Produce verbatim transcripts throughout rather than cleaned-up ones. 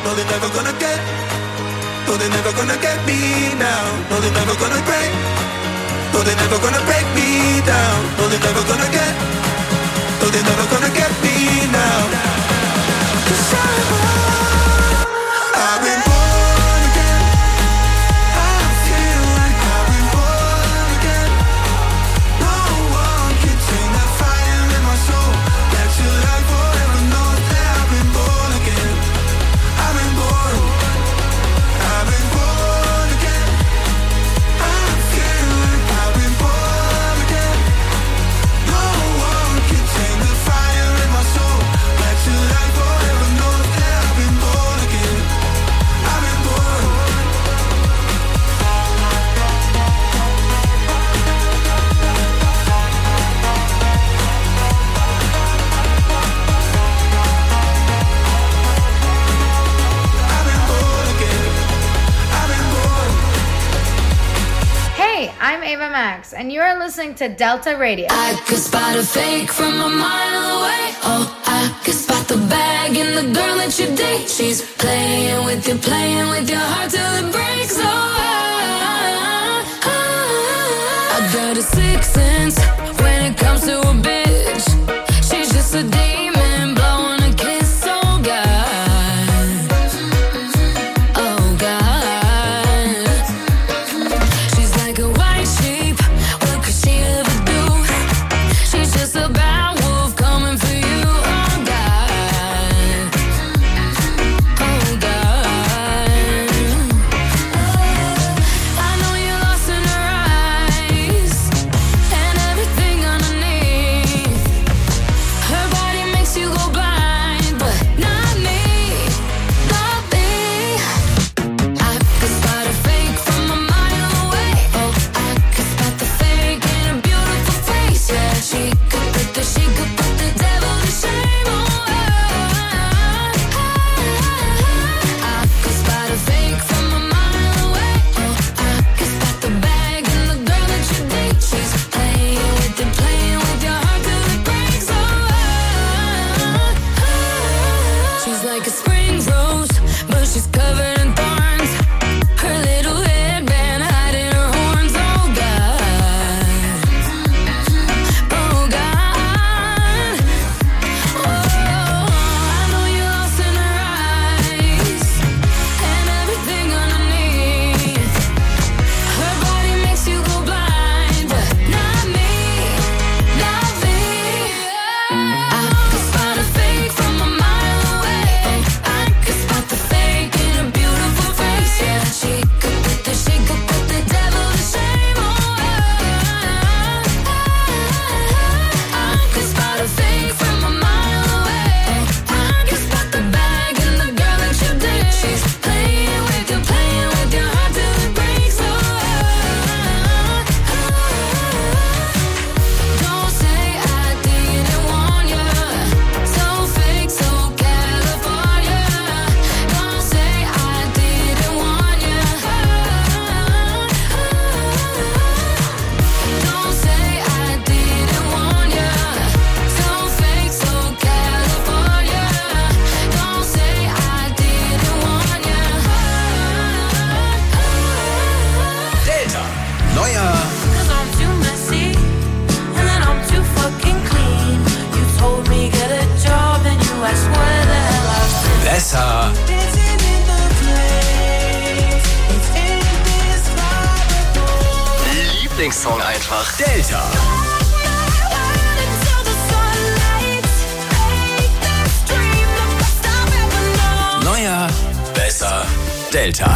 No, they're never gonna get. No, they're never gonna get me now. No, they're never gonna break. No, they're never gonna break me down. No, they're never gonna get. No, they're never gonna get me now. 'Cause I'm born, I've been born again. I feel like I've been born again. No one can tame that fire in my soul. That you like forever knows that I've been born again. I've been born. I've been born again. I feel like I've been born again. No one can tame the fire in my soul. That you like forever knows that I've been born again. I've been born. I've been born again. I've been born. Hey, I'm Ava Max, and you're listening to Delta Radio. I could spot a fake from a mile away. Oh, I could spot the bag in the girl that you date. She's playing with you, playing with your heart till it breaks. Oh, I, I, I got a sixth sense when it comes to a bitch. She's just a demon blowing a kiss. Oh God, oh God. She's like a white sheep. What could she ever do? She's just a bad wolf coming for you. Oh God, oh God. I know you're lost in her eyes and everything underneath. Her body makes you go blind, but not me, not me. I could spot a fake from a mile away. Oh, I could spot the fake in a beautiful face. Yeah, she could put the, she could put the devil to shame. Oh, I, I could spot a fake from a mile away. Oh, I could spot the bag in the girl that you date. She's playing with you, playing with your heart till it breaks. Oh, she's like a spring rose, but she's covered in thorns. Her little headband hiding her horns. Oh God, oh God. Oh, I know you're lost in her eyes and everything underneath. Her body makes you go blind, but not me, not me. I could spot a fake from a mile away. Oh, I could spot the fake in a beautiful face. Yeah, she could put the, she could put the devil to shame. Oh, I could spot a fake from a mile away. Oh, I could spot the bag in the girl that you date. She's playing with you, playing with your heart till it breaks. Oh, don't say I didn't warn you. So fake, so California. Don't say I didn't warn you. Don't say I didn't warn you. So fake, so California. Don't say I didn't warn you. Delta. Neuer Cause I'm too messy, and then I'm too fucking clean. You told me get a job, and you asked where the hell I've been. besser. Dancing in the flames, it's in this vibe. Lieblingssong einfach. Delta. Until the sunlight, make this dream the best I've ever known. Neuer, besser. Delta.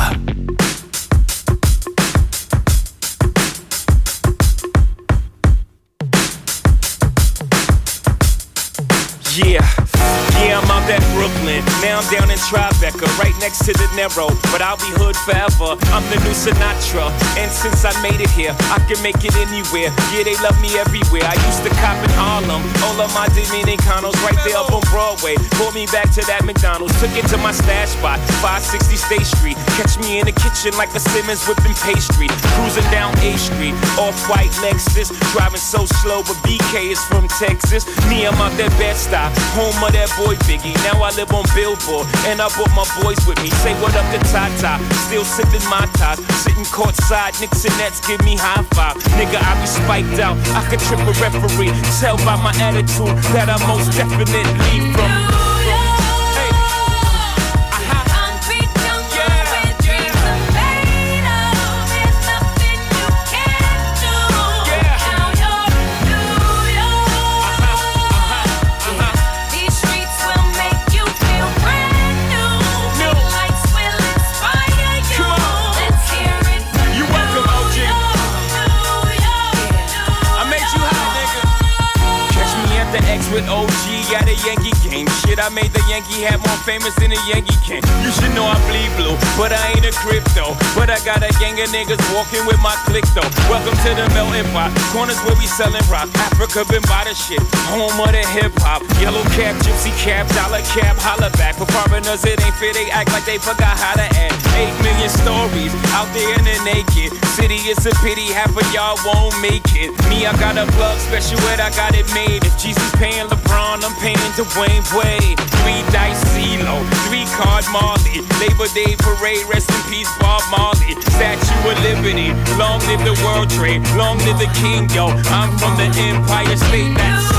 Yeah, yeah, I'm out at Brooklyn. Now I'm down in Tribeca, right next to the Narrow. But I'll be hood forever. I'm the new Sinatra. And since I made it here, I can make it anywhere. Yeah, they love me everywhere. I used to cop in Harlem. All of my Dominicanos right there up on Broadway. Pulled me back to that McDonald's. Took it to my stash spot, five sixty State Street. Catch me in the kitchen like a Simmons whipping pastry. Cruising down A Street, off-white Lexus. Driving so slow, but B K is from Texas. Me, I'm out that Bed-Stuy, home of that boy Biggie. Now I live on Billboard. for. And I brought my boys with me. Say what up to Tata. Still sipping my ties. Sitting courtside. Knicks and Nets give me high five. Nigga, I be spiked out. I could trip a referee. Tell by my attitude that I most definitely from. With O G at a Yankee game. Shit, I made the Yankee hat more famous than a Yankee can. You should know I bleed blue, but I ain't a crypto. But I got a gang of niggas walking with my click though. Welcome to the melting pot. Corners where we selling rock. Africa been by the shit. Home of the hip hop. Yellow cap, gypsy cap, dollar cap, holla back. For foreigners it ain't fair, they act like they forgot how to act. Eight million stories out there in the naked city. It's a pity half of y'all won't make it. Me, I got a plug special ed, I got it made. If Jesus paying LeBron, I'm paying Dwayne Wade. Three dice CeeLo, three card Marley. Labor Day parade, rest in peace Bob Marley. Statue of Liberty, long live the World Trade, long live the King, yo. I'm from the Empire State. That's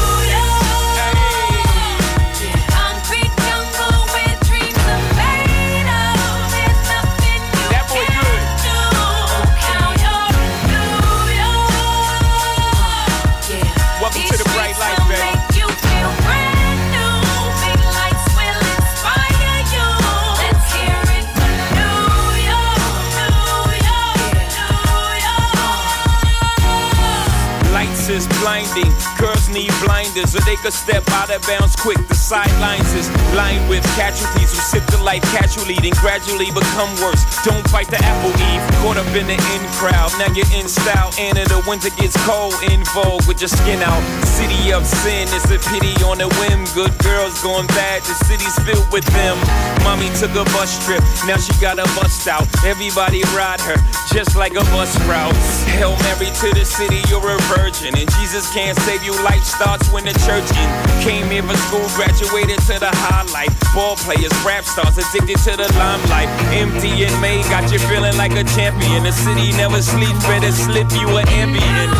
is blinding. Girls need blinders so they could step out of bounds quick. The sidelines is lined with casualties who sip the life casually, then gradually become worse. Don't fight the apple eve. Caught up in the in crowd. Now you're in style. And in the winter gets cold. In vogue with your skin out. City of sin is a pity on a whim. Good girls going bad. The city's filled with them. Mommy took a bus trip. Now she got a bust out. Everybody ride her just like a bus route. Hail Mary to the city. You're a virgin. And Jesus can't save you. Life starts when the church in. Came here for school, graduated to the highlight. Ball players, rap stars, addicted to the limelight. Empty and May got you feeling like a champion. The city never sleeps, better slip you an ambient.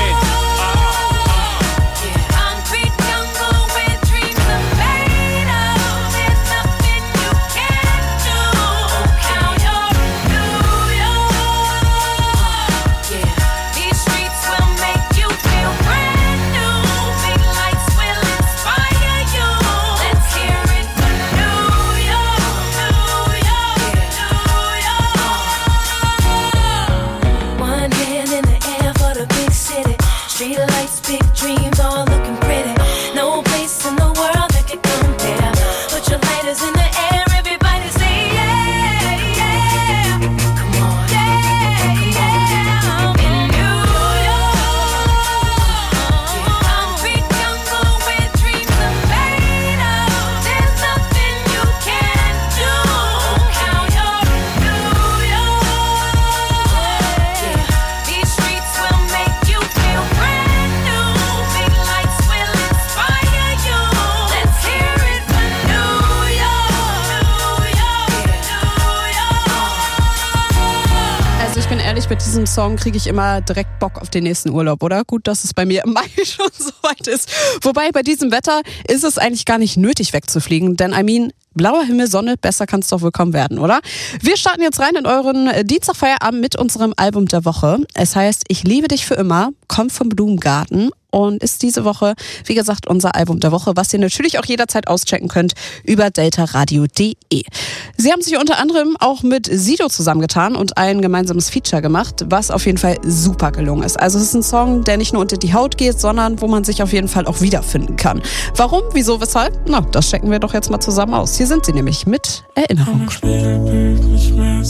Mit diesem Song kriege ich immer direkt Bock auf den nächsten Urlaub, oder? Gut, dass es bei mir im Mai schon so weit ist. Wobei, bei diesem Wetter ist es eigentlich gar nicht nötig wegzufliegen, denn I mean, blauer Himmel, Sonne, besser kann es doch wohl kaum werden, oder? Wir starten jetzt rein in euren Dienstagfeierabend mit unserem Album der Woche. Es heißt Ich liebe dich für immer, kommt vom Blumengarten und ist diese Woche, wie gesagt, unser Album der Woche, was ihr natürlich auch jederzeit auschecken könnt über delta radio punkt de. Sie haben sich unter anderem auch mit Sido zusammengetan und ein gemeinsames Feature gemacht, was auf jeden Fall super gelungen ist. Also es ist ein Song, der nicht nur unter die Haut geht, sondern wo man sich auf jeden Fall auch wiederfinden kann. Warum, wieso, weshalb? Na, das checken wir doch jetzt mal zusammen aus. Hier sind sie nämlich mit Erinnerung. Spiegelbild nicht mehr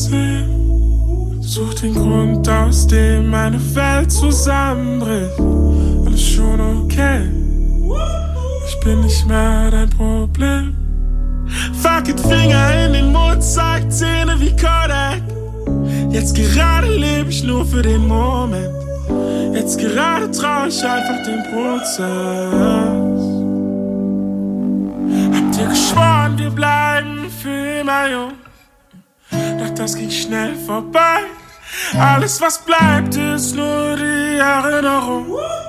sehen. Such den Grund, aus dem meine Welt zusammenbricht. Alles schon okay. Ich bin nicht mehr dein Problem. Fuck it, Finger in den Mund, zeig Zähne wie Kodak. Jetzt gerade lebe ich nur für den Moment. Jetzt gerade trau ich einfach den Prozess. Hab dir geschworen, wir bleiben für immer jung. Doch das ging schnell vorbei. Alles, was bleibt, ist nur die Erinnerung.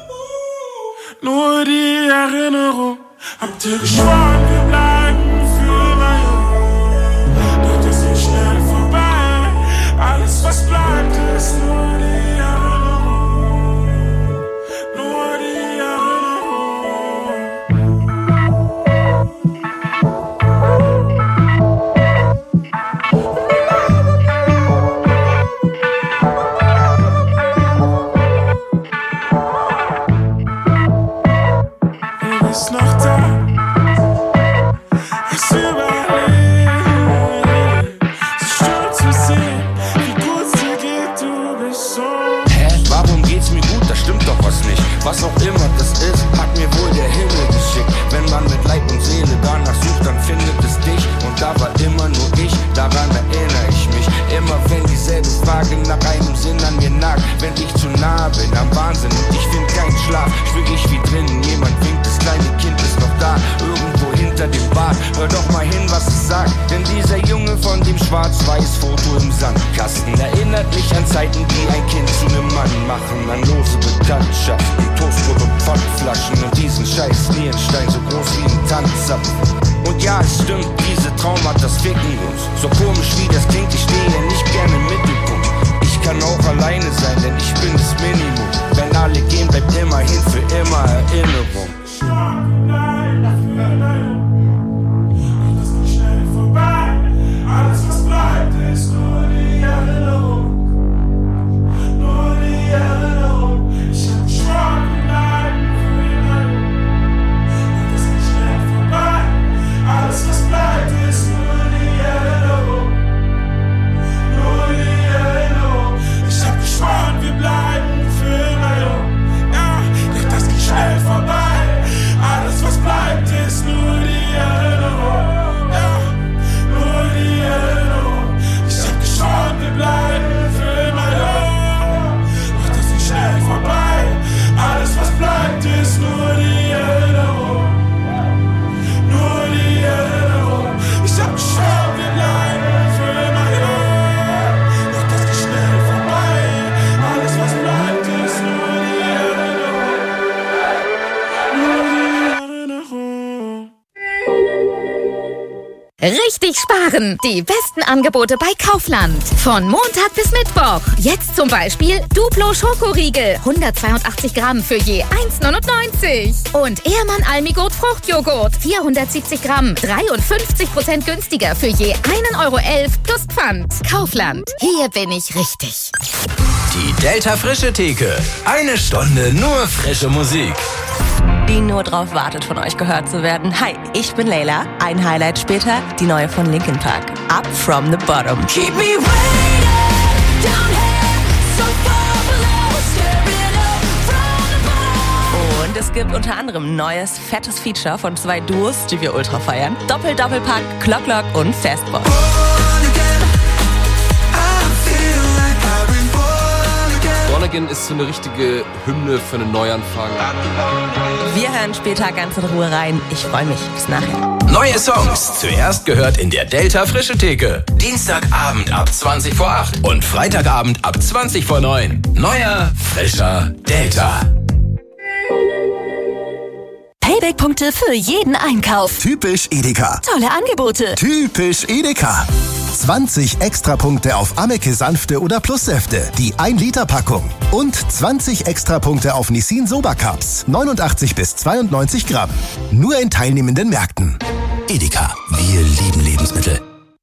Nur die Erinnerung. Habt ihr geschworen, wir bleiben für immer jung. Doch das geht schnell vorbei. Alles, was bleibt, ist nur die Erinnerung. Nur die Du bist noch da. Es überlebt. So schön zu sehen, wie gut es dir geht, du bist so. Hä? Warum geht's mir gut? Da stimmt doch was nicht. Was auch immer das ist, hat mir wohl der Himmel geschickt. Wenn man mit Leib und Seele danach sucht, dann findet es dich. Und da war immer nur ich, daran erinnere ich mich. Immer wenn dieselbe Frage nach einem Sinn an mir nagt. Wenn ich zu nah bin am Wahnsinn und ich find keinen Schlaf, schwing ich wie drinnen, jemand winkt, das kleine Kind ist noch da. Irgendwo hinter dem Bad, hör doch mal hin, was es sagt. Denn dieser Junge von dem Schwarz-Weiß-Foto im Sandkasten erinnert mich an Zeiten, die ein Kind zu nem Mann machen. An lose Bekanntschaften, Toastbrot und Pfandflaschen und diesen scheiß Nierenstein so groß wie ein Tanzzapfen. Und ja, es stimmt, diese Traumata ficken uns. So komisch wie das klingt, ich stehe nicht gerne im Mittelpunkt. Ich kann auch alleine sein, denn ich bin das Minimum. Wenn alle gehen, bleibt immerhin für immer Erinnerung. Das geht schnell vorbei. Alles, was bleibt, ist nur die Erinnerung. Nur die Erinnerung. Ich hab geschworen, wir bleiben für immer. Das geht schnell vorbei. Alles, was bleibt, ist nur die Erinnerung. Nur die Erinnerung. Ich hab geschworen, wir bleiben für immer jung. Ja, doch das geht schnell vorbei. Alles, was bleibt, ist nur die Erinnerung. Ja, nur die Erinnerung. Ich hab geschworen, wir bleiben für immer jung. Doch das geht schnell vorbei. Alles, was bleibt, ist nur die Erinnerung. Nur die Erinnerung. Ich hab geschworen, wir bleiben für immer jung. Doch das geht schnell vorbei. Alles, was bleibt, ist nur die Erinnerung. Nur die Erinnerung. Richtig sparen! Die besten Angebote bei Kaufland. Von Montag bis Mittwoch. Jetzt zum Beispiel Duplo Schokoriegel. hundertzweiundachtzig Gramm für je eins neunundneunzig. Und Ehrmann Almigurt Fruchtjoghurt. vierhundertsiebzig Gramm. dreiundfünfzig Prozent günstiger für je ein Euro elf plus Pfand. Kaufland. Hier bin ich richtig. Die Delta Frische Theke. Eine Stunde nur frische Musik. Die nur drauf wartet, von euch gehört zu werden. Hi, ich bin Layla. Ein Highlight später, die neue von Linkin Park. Up from the bottom. Keep me waiting down here, so far below, staring up from the bottom. Und es gibt unter anderem neues, fettes Feature von zwei Duos, die wir ultra feiern. Doppel-Doppelpack, Clock Clock und Fastball. Born Again ist so eine richtige Hymne für einen Neuanfang. Wir hören später ganz in Ruhe rein. Ich freue mich. Bis nachher. Neue Songs. Zuerst gehört in der Delta Frische Theke. Dienstagabend ab zwanzig vor acht und Freitagabend ab zwanzig vor neun. Neuer, frischer Delta. Payback-Punkte für jeden Einkauf. Typisch Edeka. Tolle Angebote. Typisch Edeka. zwanzig Extrapunkte auf Ameke Sanfte oder Plussäfte, die ein Liter Packung. Und zwanzig Extrapunkte auf Nissin Soba Cups, neunundachtzig bis zweiundneunzig Gramm. Nur in teilnehmenden Märkten. Edeka, wir lieben Lebensmittel.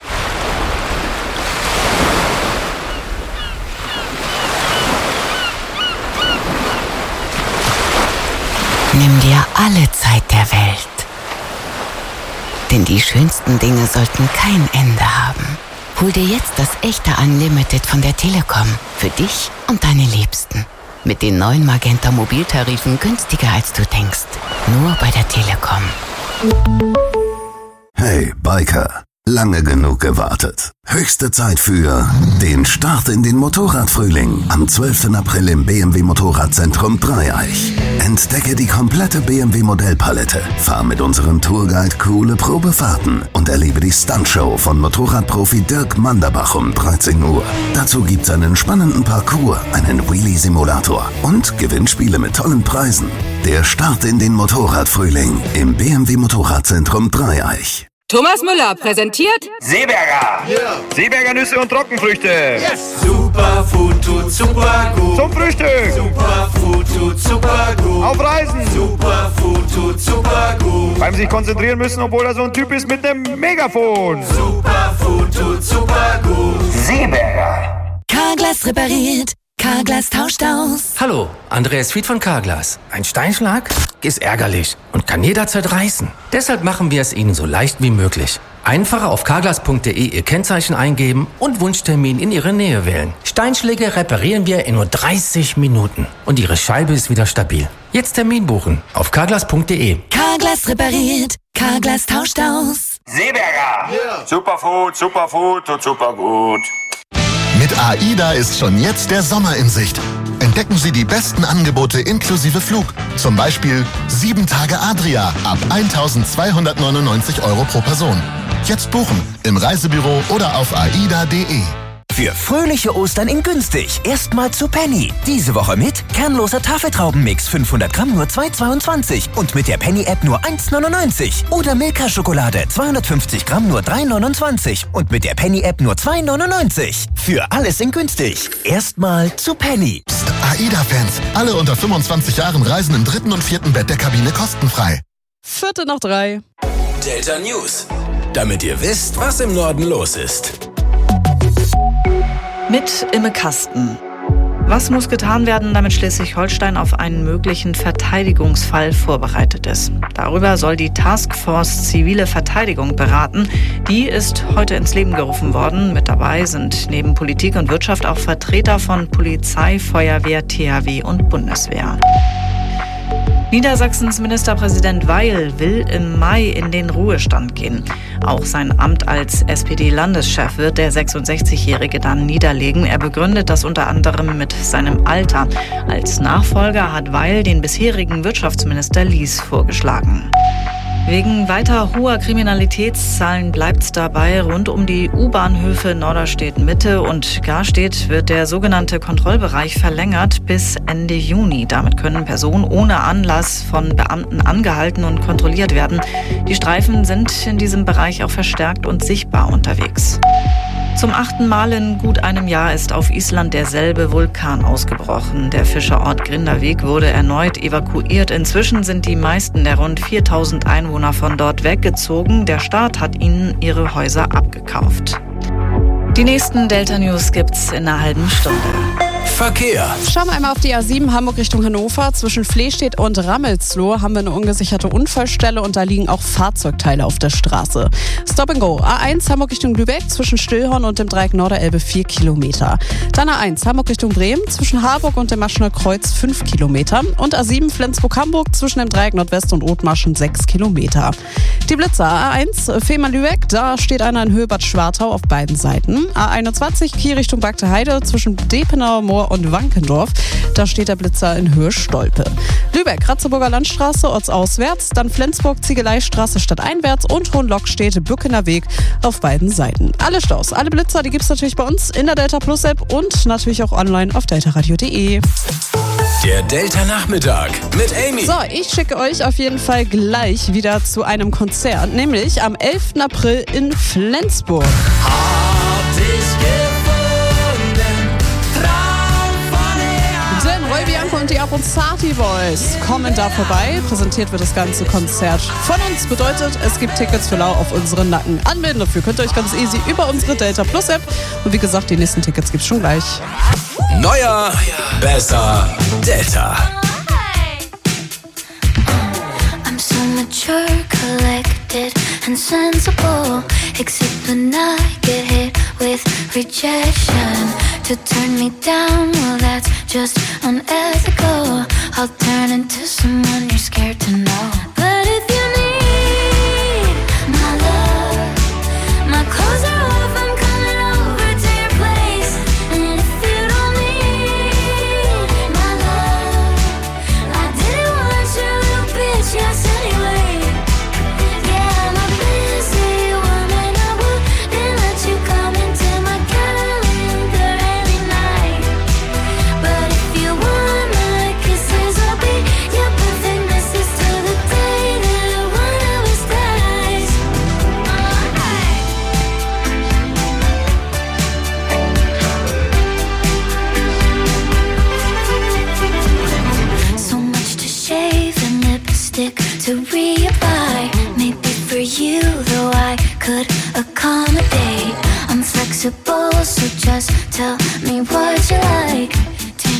Nimm dir alle Zeit der Welt. Denn die schönsten Dinge sollten kein Ende haben. Hol dir jetzt das echte Unlimited von der Telekom. Für dich und deine Liebsten. Mit den neuen Magenta Mobiltarifen günstiger als du denkst. Nur bei der Telekom. Hey, Biker. Lange genug gewartet. Höchste Zeit für den Start in den Motorradfrühling am zwölften April im B M W Motorradzentrum Dreieich. Entdecke die komplette B M W Modellpalette, fahr mit unserem Tourguide coole Probefahrten und erlebe die Stuntshow von Motorradprofi Dirk Manderbach um dreizehn Uhr. Dazu gibt's einen spannenden Parcours, einen Wheelie-Simulator und Gewinnspiele mit tollen Preisen. Der Start in den Motorradfrühling im B M W Motorradzentrum Dreieich. Thomas Müller präsentiert Seeberger. Yeah. Seeberger Nüsse und Trockenfrüchte. Yes. Superfood tut super gut. Zum Frühstück. Superfood tut super gut. Auf Reisen. Superfood tut super gut. Beim sich konzentrieren müssen, obwohl er so ein Typ ist mit einem Megafon. Superfood tut super gut. Seeberger. Carglass repariert. Carglass tauscht aus. Hallo, Andreas Fied von Carglass. Ein Steinschlag ist ärgerlich und kann jederzeit reißen. Deshalb machen wir es Ihnen so leicht wie möglich. Einfach auf carglass punkt de Ihr Kennzeichen eingeben und Wunschtermin in Ihre Nähe wählen. Steinschläge reparieren wir in nur dreißig Minuten und Ihre Scheibe ist wieder stabil. Jetzt Termin buchen auf carglass punkt de. Carglass repariert. Carglass tauscht aus. Seeberger. Yeah. Superfood, Superfood und super gut. Mit AIDA ist schon jetzt der Sommer in Sicht. Entdecken Sie die besten Angebote inklusive Flug. Zum Beispiel sieben Tage Adria ab eintausendzweihundertneunundneunzig Euro pro Person. Jetzt buchen im Reisebüro oder auf aida punkt de. Für fröhliche Ostern in günstig. Erstmal zu Penny. Diese Woche mit kernloser Tafeltraubenmix fünfhundert Gramm nur zwei Euro zweiundzwanzig und mit der Penny-App nur eins Euro neunundneunzig. Oder Milka-Schokolade zweihundertfünfzig Gramm nur drei Euro neunundzwanzig und mit der Penny-App nur zwei Euro neunundneunzig. Für alles in günstig. Erstmal zu Penny. Psst, AIDA-Fans. Alle unter fünfundzwanzig Jahren reisen im dritten und vierten Bett der Kabine kostenfrei. Viertel nach drei. Delta News. Damit ihr wisst, was im Norden los ist. Mit Imme Kasten. Was muss getan werden, damit Schleswig-Holstein auf einen möglichen Verteidigungsfall vorbereitet ist? Darüber soll die Taskforce Zivile Verteidigung beraten. Die ist heute ins Leben gerufen worden. Mit dabei sind neben Politik und Wirtschaft auch Vertreter von Polizei, Feuerwehr, T H W und Bundeswehr. Niedersachsens Ministerpräsident Weil will im Mai in den Ruhestand gehen. Auch sein Amt als S P D-Landeschef wird der sechsundsechzigjährige dann niederlegen. Er begründet das unter anderem mit seinem Alter. Als Nachfolger hat Weil den bisherigen Wirtschaftsminister Lies vorgeschlagen. Wegen weiter hoher Kriminalitätszahlen bleibt's dabei. Rund um die U-Bahnhöfe Norderstedt Mitte und Garstedt wird der sogenannte Kontrollbereich verlängert bis Ende Juni. Damit können Personen ohne Anlass von Beamten angehalten und kontrolliert werden. Die Streifen sind in diesem Bereich auch verstärkt und sichtbar unterwegs. Zum achten Mal in gut einem Jahr ist auf Island derselbe Vulkan ausgebrochen. Der Fischerort Grindavik wurde erneut evakuiert. Inzwischen sind die meisten der rund viertausend Einwohner von dort weggezogen. Der Staat hat ihnen ihre Häuser abgekauft. Die nächsten Delta News gibt's in einer halben Stunde. Verkehr. Schauen wir einmal auf die A sieben Hamburg Richtung Hannover. Zwischen Flehstedt und Rammelsloh haben wir eine ungesicherte Unfallstelle und da liegen auch Fahrzeugteile auf der Straße. Stop and go. A eins Hamburg Richtung Lübeck zwischen Stillhorn und dem Dreieck Norderelbe vier Kilometer. Dann A eins Hamburg Richtung Bremen zwischen Harburg und dem Maschener Kreuz fünf Kilometer. Und A sieben Flensburg-Hamburg zwischen dem Dreieck Nordwest und Othmarschen sechs Kilometer. Die Blitzer. A eins Fehmarn-Lübeck, da steht einer in Höhe Bad Schwartau auf beiden Seiten. A einundzwanzig Kiel Richtung Bagte Heide zwischen Depenauer Moor und Wankendorf. Da steht der Blitzer in Höhe Stolpe. Lübeck, Ratzeburger Landstraße, ortsauswärts, dann Flensburg, Ziegeleistraße stadteinwärts und Hohenlock steht Bückener Weg auf beiden Seiten. Alle Staus, alle Blitzer, die gibt's natürlich bei uns in der Delta Plus App und natürlich auch online auf deltaradio punkt de. Der Delta Nachmittag mit Amy. So, ich schicke euch auf jeden Fall gleich wieder zu einem Konzert, nämlich am elften April in Flensburg. Roy Bianco und die Abronzati Boys kommen da vorbei. Präsentiert wird das ganze Konzert von uns. Bedeutet, es gibt Tickets für lau auf unseren Nacken. Anmelden dafür könnt ihr euch ganz easy über unsere Delta Plus App. Und wie gesagt, die nächsten Tickets gibt's schon gleich. Neuer, besser, Delta. I'm so mature, collected and sensible. Except when I get hit with rejection. To turn me down, well that's just unethical. I'll turn into someone you're scared to know. But if you need my love, my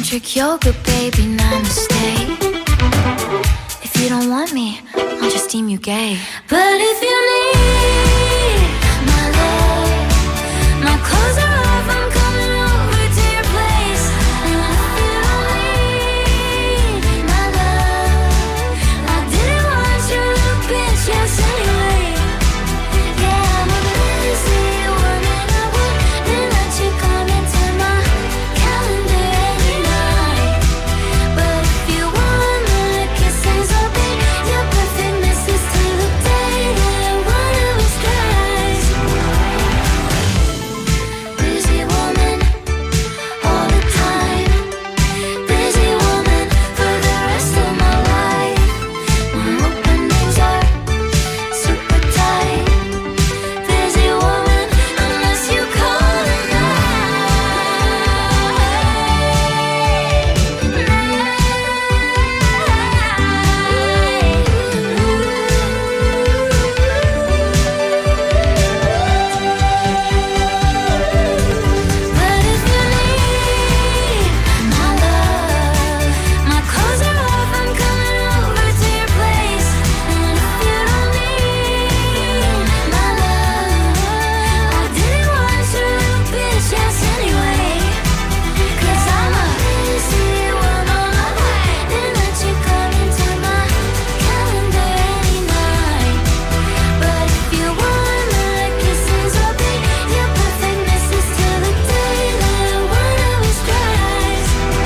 tantric yoga, baby, namaste. If you don't want me, I'll just deem you gay. But if you need my love, my clothes are off, I'm coming over to your place. And if you don't need my love, I didn't want you to bitch, yes, anyway. Yeah, I'm a busy woman, I wouldn't let you come into my calendar any night. But if you wanna kiss things up, your perfect misses till the day that one of us cries. Busy woman, all the time. Busy woman for the rest of my life. My openings are super tight. Busy woman, unless you call But if you need my love, my clothes are off, I'm coming over to your place. And if you don't need my love, I didn't want you to bitch, yes, anyway. Cause I'm a busy woman, I wouldn't let you come into my calendar any night. But if you wanna kiss things up, your perfect misses till the day that one of us cries.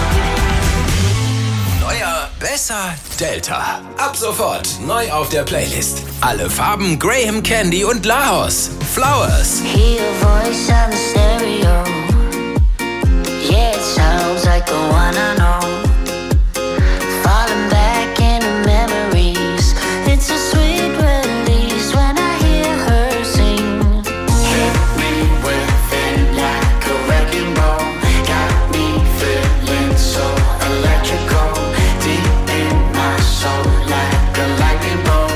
Neuer, besser, Delta. Ab sofort neu auf der Playlist. Alle Farben Graham Candy und Laos. Flowers. Hear your voice on the stereo. Yeah, it sounds like the one I know. Falling back into memories. It's a sweet release when I hear her sing. Hit me with it like a wrecking ball. Got me feeling so electrical. Deep in my soul like a lightning bolt.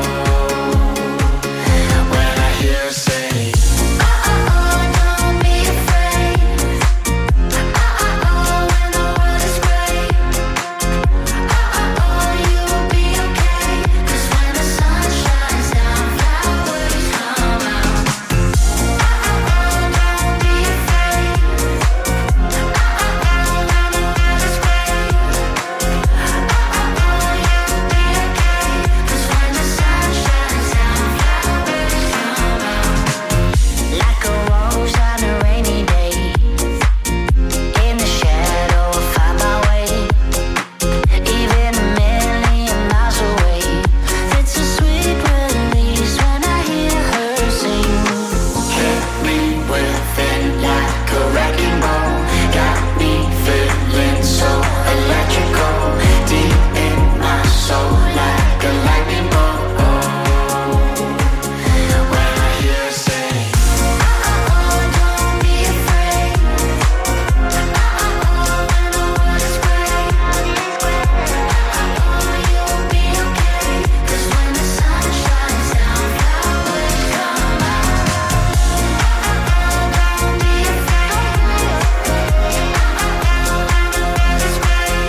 When I hear her say, don't be afraid. When the world is great. You'll be okay. 'Cause when the sun shines down, flowers come out. Don't be afraid. When the world is great. You'll be okay. 'Cause when the sun shines down, flowers come out. Like a rose on a rainy day. In the shadow, I find my way. Even a million miles away. It's a sweet release when I hear her sing. Hit me with it like a wrecking ball. Got me feeling so electrical. Deep in my soul like a lightning bolt. When I hear her say, don't be afraid. When the world is great. You'll be okay. 'Cause when the sun shines down, flowers come out. Don't be afraid. When the world is great.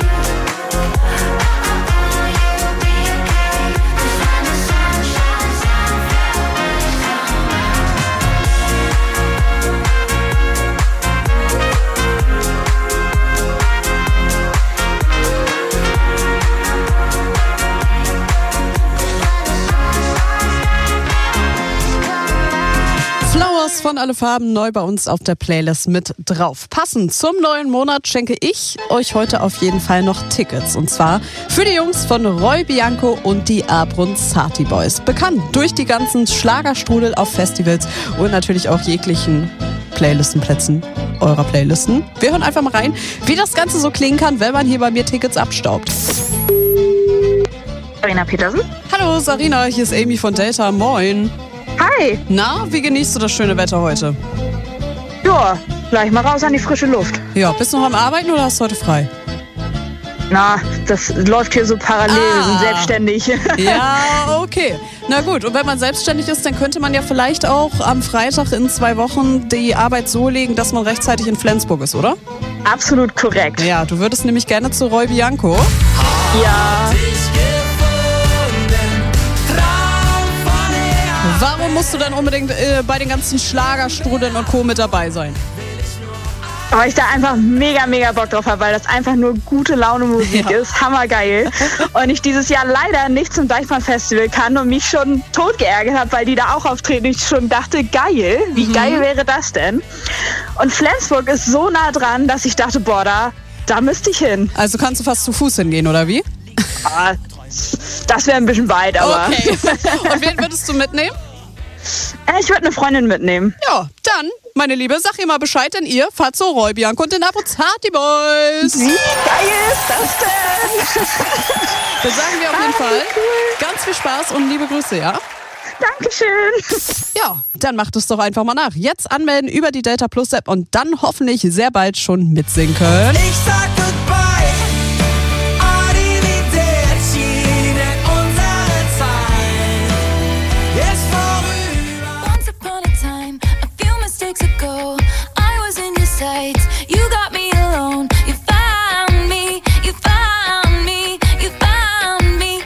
You'll be okay. 'Cause when the sun shines down, flowers come out. Flowers von Alle Farben neu bei uns auf der Playlist mit drauf. Passend zum neuen Monat schenke ich euch heute auf jeden Fall noch Tickets. Und zwar für die Jungs von Roy Bianco und die Abronzati Boys. Bekannt durch die ganzen Schlagerstrudel auf Festivals und natürlich auch jeglichen Playlistenplätzen eurer Playlisten. Wir hören einfach mal rein, wie das Ganze so klingen kann, wenn man hier bei mir Tickets abstaubt. Sarina Petersen. Hallo Sarina, hier ist Amy von Delta. Moin. Hi. Na, wie genießt du das schöne Wetter heute? Ja, gleich mal raus an die frische Luft. Ja, bist du noch am Arbeiten oder hast du heute frei? Na, das läuft hier so parallel, Ah. selbstständig. Ja, okay. Na gut, und wenn man selbstständig ist, dann könnte man ja vielleicht auch am Freitag in zwei Wochen die Arbeit so legen, dass man rechtzeitig in Flensburg ist, oder? absolut korrekt. Ja, du würdest nämlich gerne zu Roy Bianco. Ja. Warum musst du dann unbedingt äh, bei den ganzen Schlagerstrudeln und Co. mit dabei sein? Weil ich da einfach mega, mega Bock drauf habe, weil das einfach nur gute Laune-Musik ja. ist. Hammergeil. Und ich dieses Jahr leider nicht zum Deichmann-Festival kann und mich schon tot geärgert habe, weil die da auch auftreten. Ich schon dachte, geil, wie mhm. geil wäre das denn? Und Flensburg ist so nah dran, dass ich dachte, boah, da, da müsste ich hin. Also kannst du fast zu Fuß hingehen, oder wie? Ah, das wäre ein bisschen weit, aber... Okay. Und wen würdest du mitnehmen? Ich würde eine Freundin mitnehmen. Ja, dann, meine Liebe, sag ihr mal Bescheid, denn ihr fahrt zu Roy Bianco und den Abruzzati Boys. Wie geil ist das denn? Das sagen wir auf jeden Fall. Ganz viel Spaß und liebe Grüße, ja? Dankeschön. Ja, dann macht es doch einfach mal nach. Jetzt anmelden über die Delta Plus App und dann hoffentlich sehr bald schon mitsingen können. Ich sag goodbye. Ago, I was in your sights. You got me alone. You found me. You found me. You found me.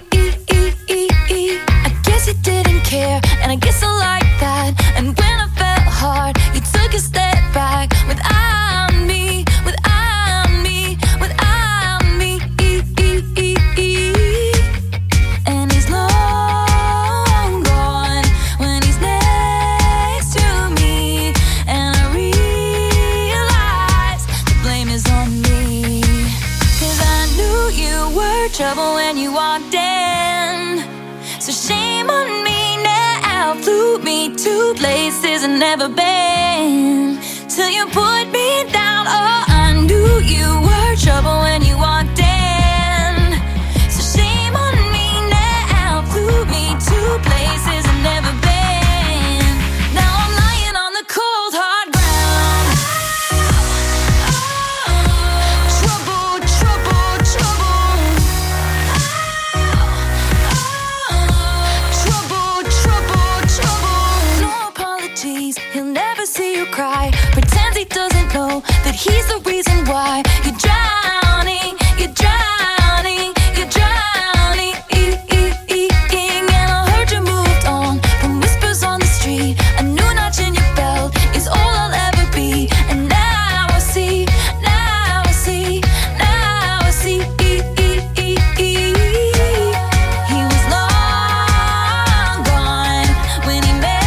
I guess you didn't care, and I guess I like that. And when I felt hard, you took a step back. Without me, without me, without me. And he's long gone when he's next to me. Trouble when you walked in, so shame on me now. Flew me to places I've never been, till you put me down. Oh, I knew you were trouble when you walked in, so shame on me now. Flew me to places I've never been. Now I'm lying on the cold hard ground. Trouble, trouble, trouble. He'll never see you cry. Pretends he doesn't know that he's the reason why you're drowning, you're drowning, you're drowning. And I heard you moved on from whispers on the street. A new notch in your belt is all I'll ever be. And now I see, now I see, now I see. He was long gone when he met.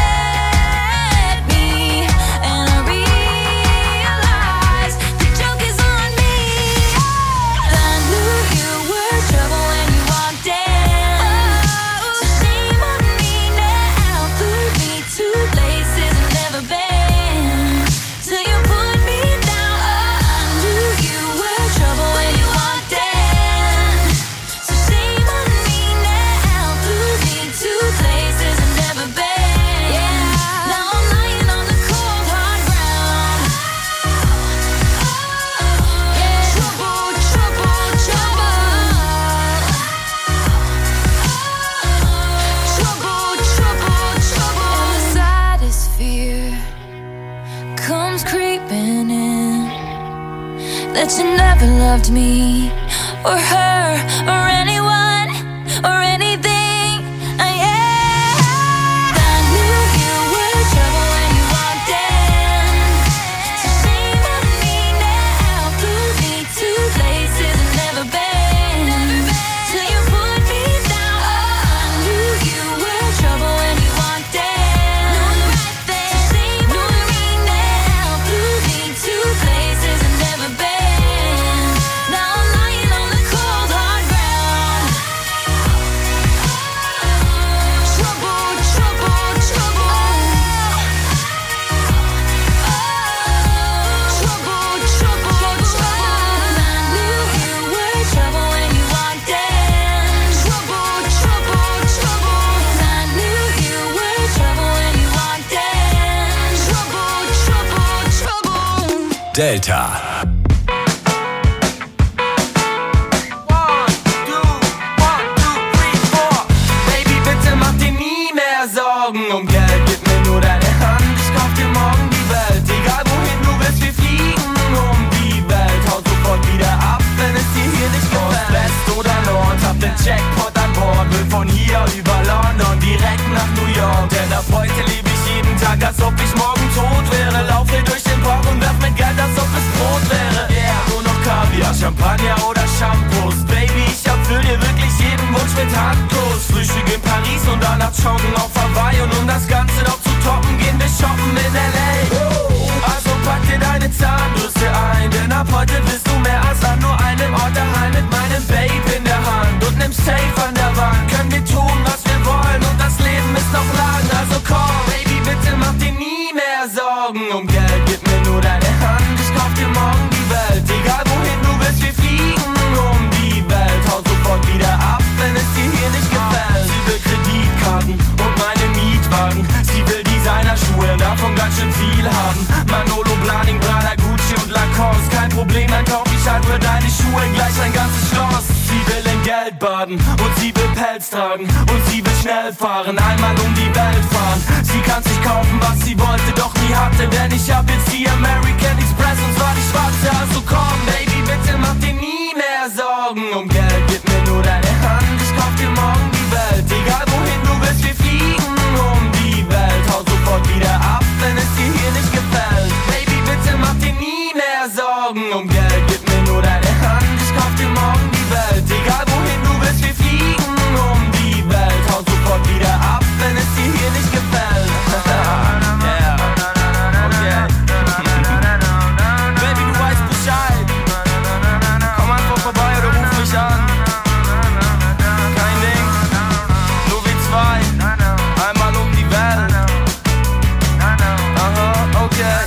That you never loved me, or her, or anyone, or anything. Uh, yeah. I knew you were trouble when you walked in. So shame on me now. Flew me to places I've never been. Till you put me down. Oh, I knew you were trouble when you walked in. So shame on me now. Flew me to places I've never been. Delta. Um Geld, gib mir nur deine Hand, ich kauf dir morgen die Welt. Egal wohin du willst, wir fliegen um die Welt. Monat joggen auf Hawaii. Und um das Ganze noch zu toppen, gehen wir shoppen in L A. Also pack dir deine Zahnbürste ein, denn ab heute bist du mehr als an nur einem Ort daheim. Mit meinem Babe in der Hand und nem Safe an der Wand können wir tun, was wir wollen, und das Leben ist noch lang. Also komm, Baby, bitte mach dir nie mehr Sorgen um Geld. Gib mir nur deine Hand, ich kauf dir morgen die Welt. Egal wohin du willst, wir fliegen um die Welt. Hau sofort wieder ab, wenn es dir hier nicht gefällt. Sie will Kreditkarten und meine Mietwagen. Sie will Designerschuhe, davon ganz schön viel haben. Manolo, Blahnik, Prada, Gucci und Lacoste. Kein Problem, dann kauf ich halt für deine Schuhe gleich ein ganzes Schloss. Sie will in Geld baden und sie will Pelz tragen und sie will schnell fahren, einmal um die Welt fahren. Sie kann sich kaufen, was sie wollte, doch nie hatte, denn ich hab jetzt die American Express und zwar die schwarze. Also komm, Baby, bitte mach dir nie mehr Sorgen um Geld. Gib mir nur deine Hand, ich kauf dir morgen die Welt. Egal wohin du willst, wir fliegen um die Welt. Hau sofort wieder ab, wenn es dir hier nicht gefällt. Baby, bitte mach dir nie mehr Sorgen um Geld. Gib mir nur deine Hand, ich kauf dir morgen die Welt. Egal wohin du willst, wir fliegen um die Welt. Hau sofort wieder ab, wenn es dir hier nicht gefällt. Yeah. Okay. Baby, du weißt Bescheid. Komm einfach vorbei oder ruf mich an. Kein Ding, nur wir zwei. Einmal um die Welt. Aha, okay.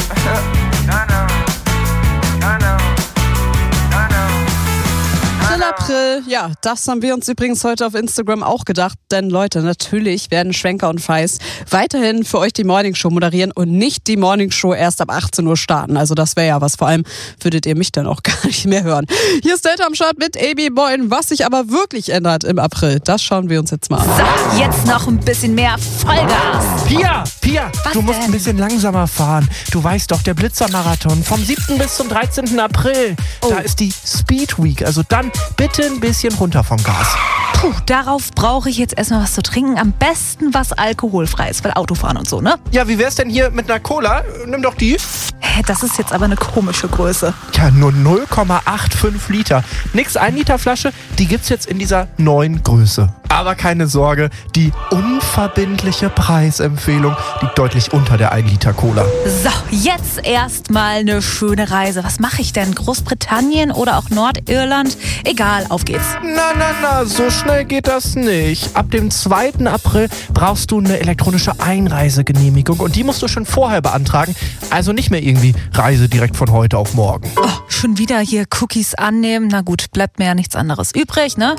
April, ja, das haben wir uns übrigens heute auf Instagram auch gedacht, denn Leute, natürlich werden Schwenker und Feist weiterhin für euch die Morningshow moderieren und nicht die Morningshow erst ab achtzehn Uhr starten. Also das wäre ja was, vor allem würdet ihr mich dann auch gar nicht mehr hören. Hier ist Delta am Start mit A B Boyen, was sich aber wirklich ändert im April, das schauen wir uns jetzt mal an. So, jetzt noch ein bisschen mehr Vollgas. Pia, Pia, was du musst denn? ein bisschen langsamer fahren. Du weißt doch, der Blitzermarathon vom siebten bis zum dreizehnten April. Oh. Da ist die Speed Week, also dann bitte ein bisschen runter vom Gas. Puh, darauf brauche ich jetzt erstmal was zu trinken. Am besten was alkoholfreies, weil Autofahren und so, ne? Ja, wie wär's denn hier mit einer Cola? Nimm doch die. Hä, das ist jetzt aber eine komische Größe. Ja, nur null Komma fünfundachtzig Liter. Nix ein Liter Flasche, die gibt's jetzt in dieser neuen Größe. Aber keine Sorge, die unverbindliche Preisempfehlung liegt deutlich unter der ein Liter Cola. So, jetzt erstmal eine schöne Reise. Was mache ich denn? Großbritannien oder auch Nordirland? Egal, auf geht's. Na, na, na, so schnell geht das nicht. Ab dem zweiten April brauchst du eine elektronische Einreisegenehmigung und die musst du schon vorher beantragen. Also nicht mehr irgendwie Reise direkt von heute auf morgen. Oh, schon wieder hier Cookies annehmen. Na gut, bleibt mir ja nichts anderes übrig, ne?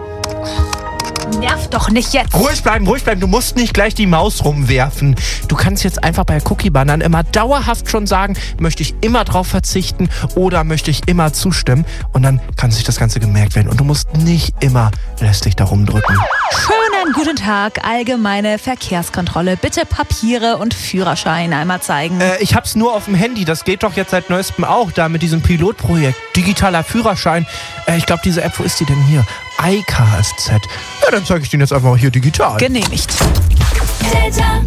Nerv doch nicht jetzt. Ruhig bleiben, ruhig bleiben. Du musst nicht gleich die Maus rumwerfen. Du kannst jetzt einfach bei Cookie-Bannern immer dauerhaft schon sagen, möchte ich immer drauf verzichten oder möchte ich immer zustimmen. Und dann kann sich das Ganze gemerkt werden. Und du musst nicht immer lästig darum drücken. Schönen guten Tag, allgemeine Verkehrskontrolle. Bitte Papiere und Führerschein einmal zeigen. Äh, ich hab's nur auf dem Handy. Das geht doch jetzt seit neuestem auch da mit diesem Pilotprojekt. Digitaler Führerschein. Äh, ich glaube, diese App, wo ist die denn hier? I C A S Z. Ja, dann zeige ich den jetzt einfach mal hier digital. Genehmigt. Delta.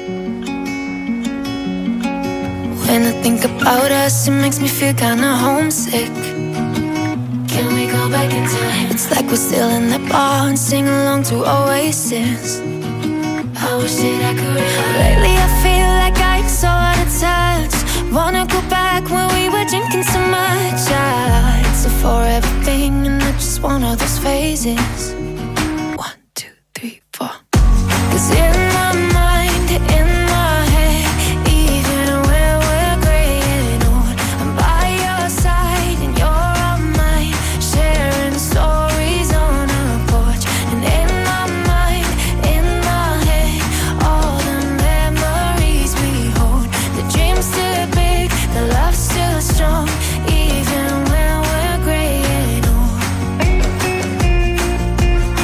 When I think about us, it makes me feel kinda homesick. Can we go back in time? It's like we're still in that bar and sing along to Oasis. I wish that I could remember. Lately I feel like I'm so out of touch. Wanna go back when we were drinking so much. Ah, it's a forever thing and I just want all those phases. One, two, three, four. 'Cause in my mind, in my head, even when we're graying old, I'm by your side and you're on mine, sharing stories on our porch. And in my mind, in my head, all the memories we hold. The dream's still big, the love's still strong, even when we're graying old.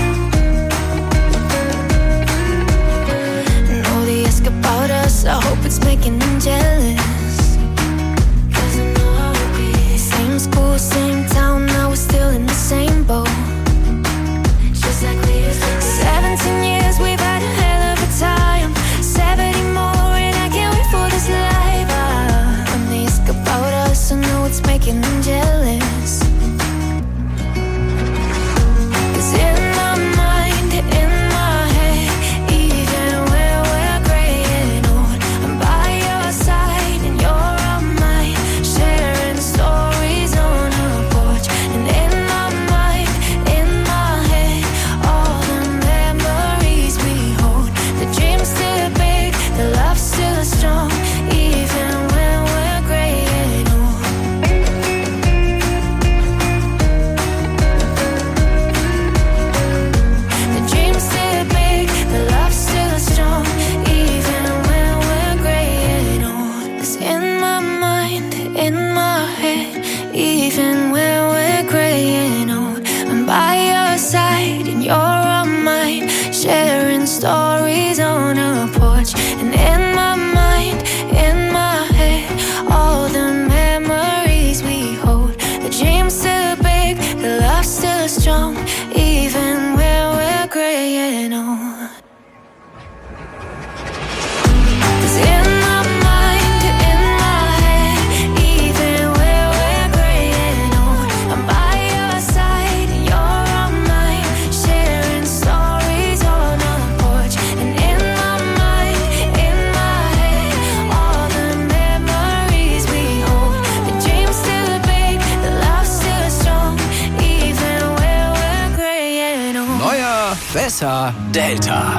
strong, even where we're graying old. Besser Delta.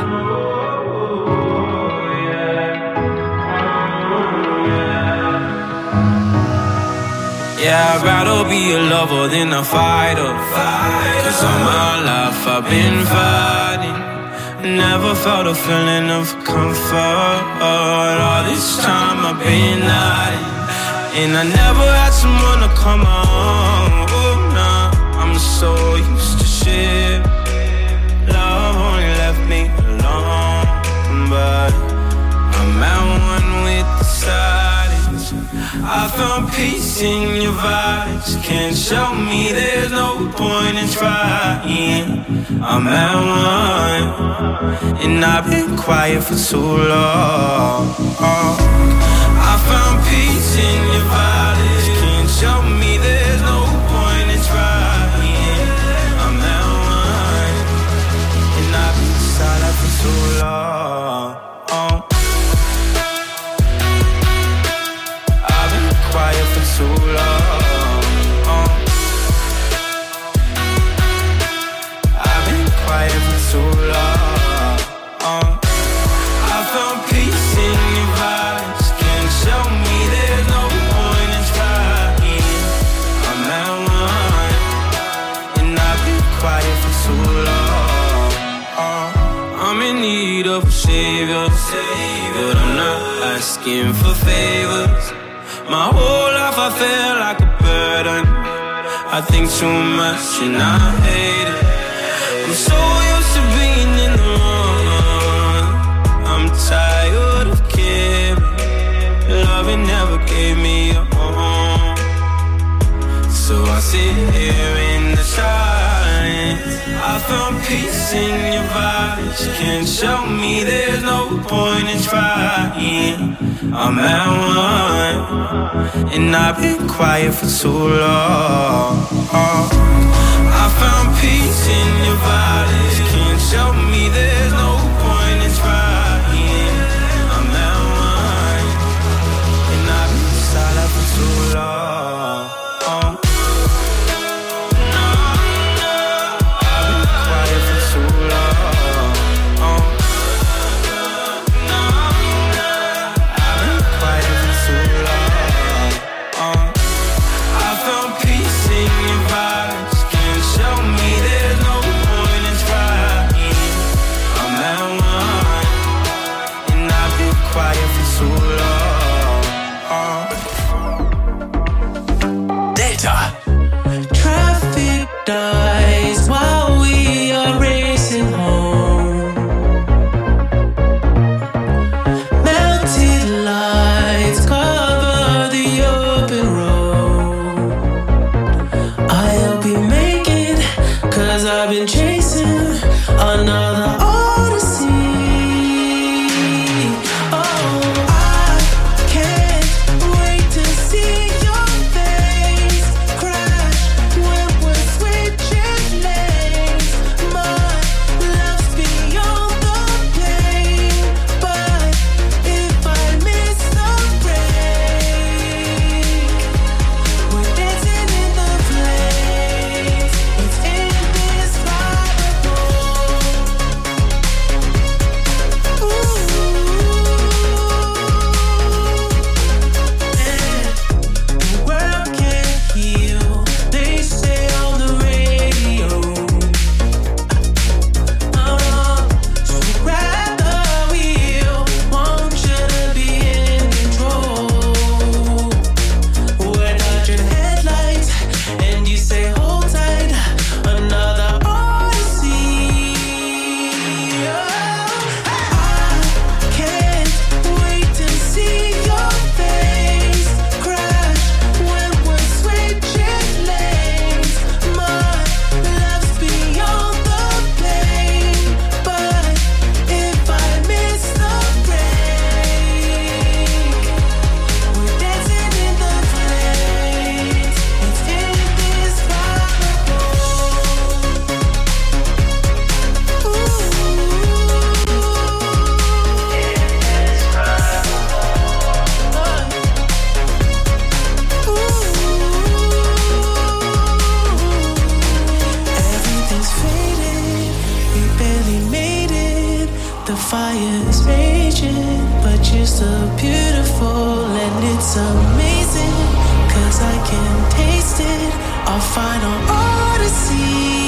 Yeah, I'd rather be a lover than a fighter. Cause all my life I've been fighting. Never felt a feeling of comfort. All this time I've been hiding. And I never had someone to come on. Oh, nah, I'm so used to shit. Love only left me alone, but I'm at one with the silence. I found peace in your vibes. Can't show me there's no point in trying. I'm at one, and I've been quiet for too long. I found peace in your vibes. Can't show me there's no point in trying. For too long, I've been quiet for too long. I've been quiet for too long. I found peace in your vibes. Can't show me there's no point in trying. I'm at one, and I've been quiet for too long. I'm in need of a savior, but I'm not asking for favors. My whole life I feel like a burden. I think too much and I hate it. I'm so used to being in the wrong. I'm tired of caring. Loving never gave me a home. So I sit here in the silence. I found peace in your vibes. Can't show me there's no point in trying. I'm at one, and I've been quiet for too long. I found peace in your vibes. Can't show me there's no point in trying. I'm at one, and I've been silent for too long. It's in this life. fire's raging, but you're still beautiful and it's amazing, cause I can taste it, our final odyssey.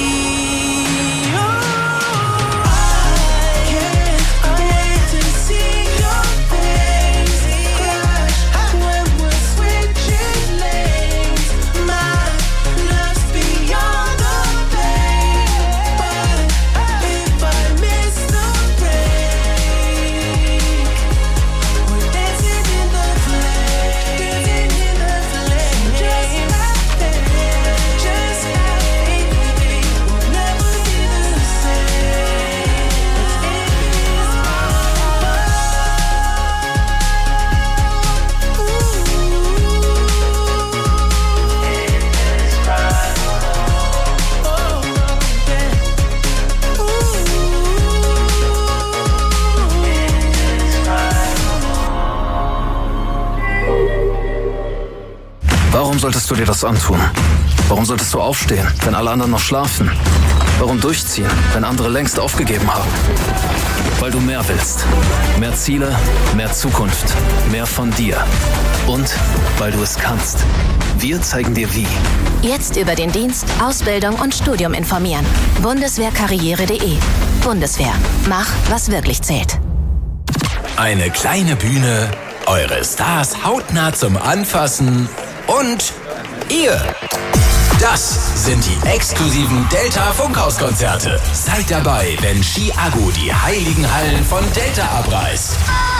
Warum solltest du dir das antun? Warum solltest du aufstehen, wenn alle anderen noch schlafen? Warum durchziehen, wenn andere längst aufgegeben haben? Weil du mehr willst. Mehr Ziele, mehr Zukunft, mehr von dir. Und weil du es kannst. Wir zeigen dir wie. Jetzt über den Dienst, Ausbildung und Studium informieren. Bundeswehrkarriere punkt de. Bundeswehr. Mach, was wirklich zählt. Eine kleine Bühne, eure Stars hautnah zum Anfassen und ihr. Das sind die exklusiven Delta Funkhauskonzerte. Seid dabei, wenn Chiago die heiligen Hallen von Delta abreißt.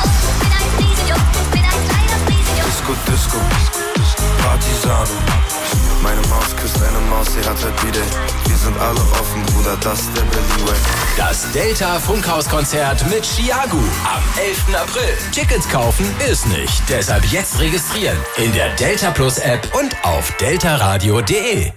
Disco, Disco, Partisano. Meine Maus küsst eine Maus, sie hat halt wieder. Wir sind alle offen, Bruder, das ist der Berlin Way. Das Delta Funkhauskonzert mit Chiago am elften April. Tickets kaufen ist nicht, deshalb jetzt registrieren in der Delta Plus App und auf deltaradio punkt de.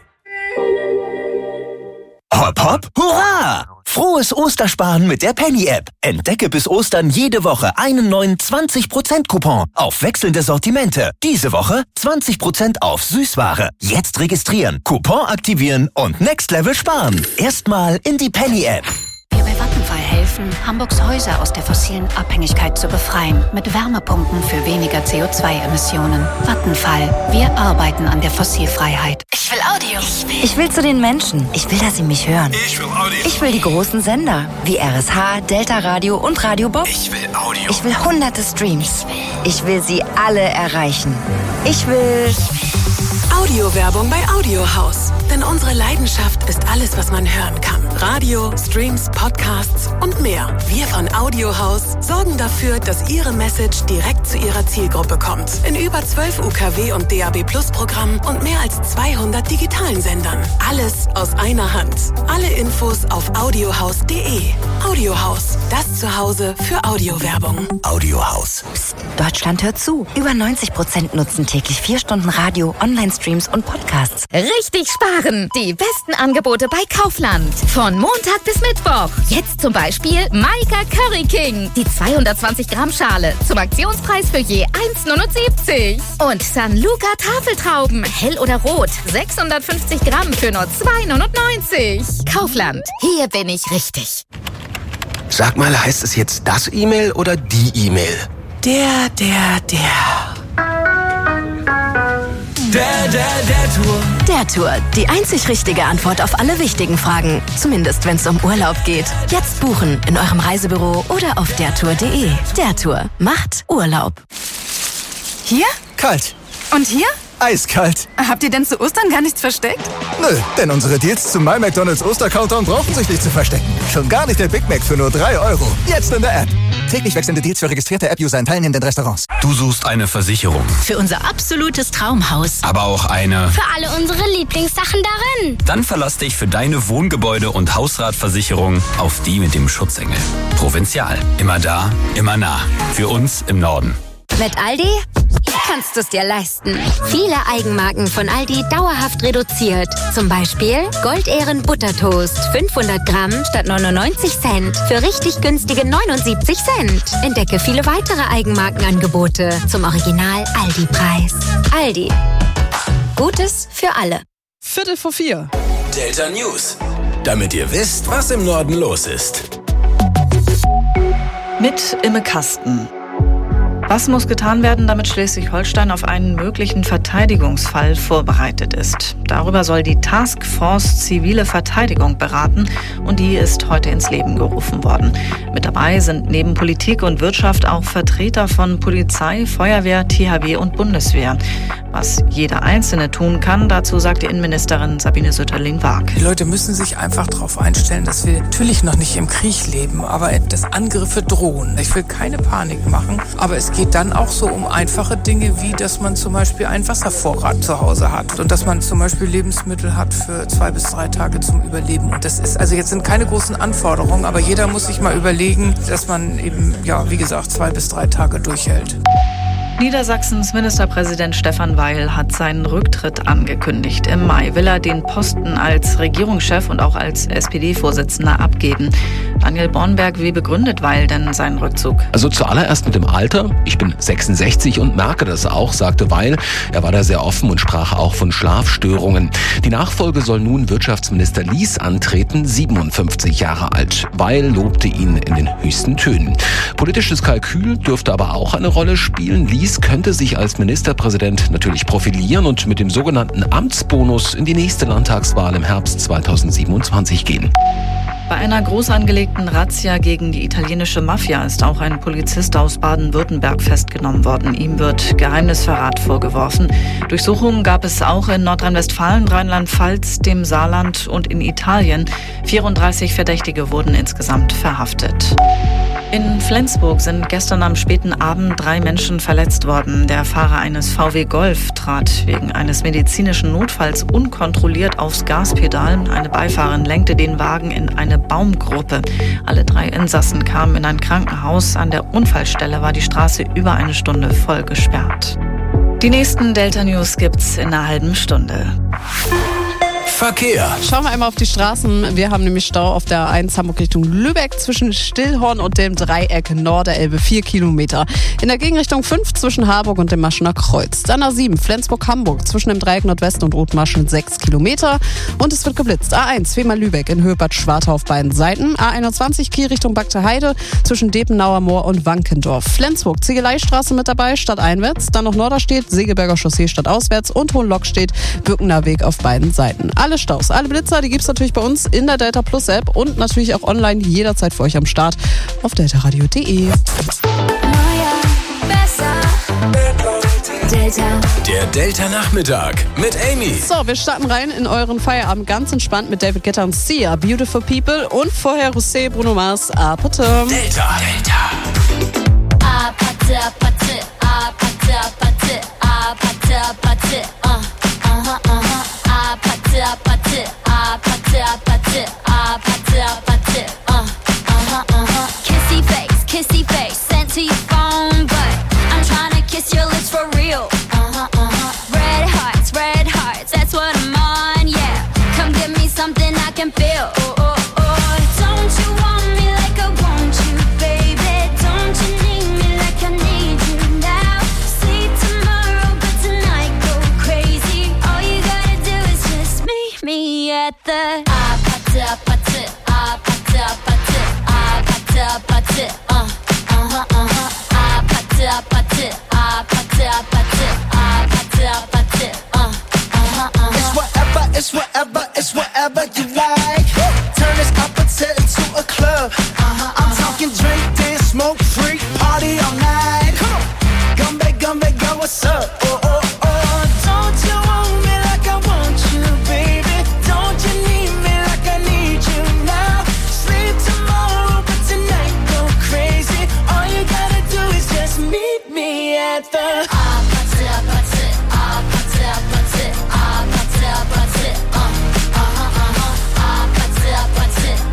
Hopp, hopp, hurra! Frohes Ostersparen mit der Penny-App. Entdecke bis Ostern jede Woche einen neuen zwanzig Prozent Coupon auf wechselnde Sortimente. Diese Woche zwanzig Prozent auf Süßware. Jetzt registrieren, Coupon aktivieren und Next Level sparen. Erstmal in die Penny-App. Wir bei Vattenfall helfen, Hamburgs Häuser aus der fossilen Abhängigkeit zu befreien. Mit Wärmepumpen für weniger C O zwei Emissionen. Vattenfall. Wir arbeiten an der Fossilfreiheit. Ich will Audio. Ich will. ich will zu den Menschen. Ich will, dass sie mich hören. Ich will Audio. Ich will die großen Sender. Wie R S H, Delta Radio und Radio Bob. Ich will Audio. Ich will hunderte Streams. Ich will, ich will sie alle erreichen. Ich will... Ich will Audiowerbung bei Audiohaus. Denn unsere Leidenschaft ist alles, was man hören kann. Radio, Streams, Podcasts und mehr. Wir von Audiohaus sorgen dafür, dass Ihre Message direkt zu Ihrer Zielgruppe kommt. In über zwölf U K W und D A B Plus Programmen und mehr als zweihundert digitalen Sendern. Alles aus einer Hand. Alle Infos auf audiohaus punkt de. Audiohaus, das Zuhause für Audiowerbung. Audiohaus. Psst, Deutschland hört zu. Über neunzig Prozent nutzen täglich vier Stunden Radio, Online-Streams und Podcasts. Richtig sparen! Die besten Angebote bei Kaufland. Von Montag bis Mittwoch. Jetzt zum Beispiel Maika Curry King. Die zweihundertzwanzig Gramm Schale zum Aktionspreis für je eins neunundsiebzig. Und San Luca Tafeltrauben. Hell oder rot. sechshundertfünfzig Gramm für nur zwei neunundneunzig. Kaufland. Hier bin ich richtig. Sag mal, heißt es jetzt das E-Mail oder die E-Mail? Der, der, der. Der, der, der Tour. Der Tour. Die einzig richtige Antwort auf alle wichtigen Fragen. Zumindest wenn es um Urlaub geht. Jetzt buchen in eurem Reisebüro oder auf der tour punkt de. Der Tour macht Urlaub. Hier? Kalt. Und hier? Eiskalt. Habt ihr denn zu Ostern gar nichts versteckt? Nö, denn unsere Deals zum My McDonald's Oster-Countdown brauchen sich nicht zu verstecken. Schon gar nicht der Big Mac für nur drei Euro. Jetzt in der App. Täglich wechselnde Deals für registrierte App-User in teilnehmenden Restaurants. Du suchst eine Versicherung. Für unser absolutes Traumhaus. Aber auch eine... Für alle unsere Lieblingssachen darin. Dann verlass dich für deine Wohngebäude- und Hausratversicherung auf die mit dem Schutzengel. Provinzial. Immer da, immer nah. Für uns im Norden. Mit Aldi kannst du es dir leisten. Viele Eigenmarken von Aldi dauerhaft reduziert. Zum Beispiel Goldehren Buttertoast. fünfhundert Gramm statt neunundneunzig Cent. Für richtig günstige neunundsiebzig Cent. Entdecke viele weitere Eigenmarkenangebote zum Original Aldi-Preis. Aldi. Gutes für alle. Viertel vor vier. Delta News. Damit ihr wisst, was im Norden los ist. Mit Imme Kasten. Was muss getan werden, damit Schleswig-Holstein auf einen möglichen Verteidigungsfall vorbereitet ist? Darüber soll die Taskforce Zivile Verteidigung beraten und die ist heute ins Leben gerufen worden. Mit dabei sind neben Politik und Wirtschaft auch Vertreter von Polizei, Feuerwehr, T H W und Bundeswehr. Was jeder Einzelne tun kann, dazu sagt die Innenministerin Sabine Sütterling-Waack. Die Leute müssen sich einfach darauf einstellen, dass wir natürlich noch nicht im Krieg leben, aber dass Angriffe drohen. Ich will keine Panik machen, aber es geht dann auch so um einfache Dinge, wie dass man zum Beispiel einen Wasservorrat zu Hause hat und dass man zum Beispiel Lebensmittel hat für zwei bis drei Tage zum Überleben. Und das ist, also jetzt sind keine großen Anforderungen, aber jeder muss sich mal überlegen, dass man eben, ja, wie gesagt, zwei bis drei Tage durchhält. Niedersachsens Ministerpräsident Stefan Weil hat seinen Rücktritt angekündigt. Im Mai will er den Posten als Regierungschef und auch als S P D-Vorsitzender abgeben. Daniel Bornberg, wie begründet Weil denn seinen Rückzug? Also zuallererst mit dem Alter. Ich bin sechsundsechzig und merke das auch, sagte Weil. Er war da sehr offen und sprach auch von Schlafstörungen. Die Nachfolge soll nun Wirtschaftsminister Lies antreten, siebenundfünfzig Jahre alt. Weil lobte ihn in den höchsten Tönen. Politisches Kalkül dürfte aber auch eine Rolle spielen. Lies könnte sich als Ministerpräsident natürlich profilieren und mit dem sogenannten Amtsbonus in die nächste Landtagswahl im Herbst zweitausendsiebenundzwanzig gehen. Bei einer groß angelegten Razzia gegen die italienische Mafia ist auch ein Polizist aus Baden-Württemberg festgenommen worden. Ihm wird Geheimnisverrat vorgeworfen. Durchsuchungen gab es auch in Nordrhein-Westfalen, Rheinland-Pfalz, dem Saarland und in Italien. vierunddreißig Verdächtige wurden insgesamt verhaftet. In Flensburg sind gestern am späten Abend drei Menschen verletzt worden. Der Fahrer eines V W Golf trat wegen eines medizinischen Notfalls unkontrolliert aufs Gaspedal. Eine Beifahrerin lenkte den Wagen in eine Baumgruppe. Alle drei Insassen kamen in ein Krankenhaus. An der Unfallstelle war die Straße über eine Stunde voll gesperrt. Die nächsten Delta News gibt's in einer halben Stunde. Verkehr. Schauen wir einmal auf die Straßen. Wir haben nämlich Stau auf der A eins Hamburg Richtung Lübeck zwischen Stillhorn und dem Dreieck Norderelbe, vier Kilometer. In der Gegenrichtung fünf zwischen Harburg und dem Maschener Kreuz. Dann A sieben Flensburg-Hamburg zwischen dem Dreieck Nordwest und Rotmaschen sechs Kilometer. Und es wird geblitzt. A eins Fehmarn-Lübeck in Höhe-Bad Schwartau auf beiden Seiten. A einundzwanzig Kiel Richtung Bagte Heide zwischen Depenauer Moor und Wankendorf. Flensburg Ziegeleistraße mit dabei, stadteinwärts. Dann noch Norderstedt, Segeberger Chaussee stadtauswärts und Hohenlockstedt, Birkener Weg auf beiden Seiten. Alle Staus, alle Blitzer, die gibt's natürlich bei uns in der Delta Plus App und natürlich auch online jederzeit für euch am Start auf deltaradio punkt de. Delta. Der Delta Nachmittag mit Amy. So, wir starten rein in euren Feierabend ganz entspannt mit David Guetta und Sia, Beautiful People und vorher José Bruno Mars, Apate. Delta. Delta. Apate, Apate, Apate, Apate, Apate, Apate, uh, aha, aha. Apate, Apate, Apate, Apate, Apate, Apate, uh, aha, aha. Kissy face, kissy face, sent to your phone, but I'm trying to kiss your lips for real. Uh-huh, uh-huh. Red hearts, red hearts, that's what I'm on, yeah. Come give me something I can feel. Oh, oh, oh. Don't you want me like I want you, baby? Don't you need me like I need you now? Sleep tomorrow, but tonight go crazy. All you gotta do is just meet me at the Apate, Apate, Apate, Apate, Apate, Apate, uh, uh-huh, uh-huh. Apate, Apate, Apate, Apate, Apate, Apate, uh, uh-huh, uh-huh. It's whatever, it's whatever, it's whatever you like. Turn this appetite into a club. Uh-huh, I'm talking drink, dance, smoke, freak, party all night. Come on, Gumbe, Gumbe, go, what's up? Oh, oh, oh, don't you want me like I want you, baby? Don't you need me like I need you now? Sleep tomorrow, but tonight go crazy. All you gotta do is just meet me at the Apate, Apate, Apate, Apate, Apate, Apate, uh, uh-huh, uh-huh. Apate, Apate,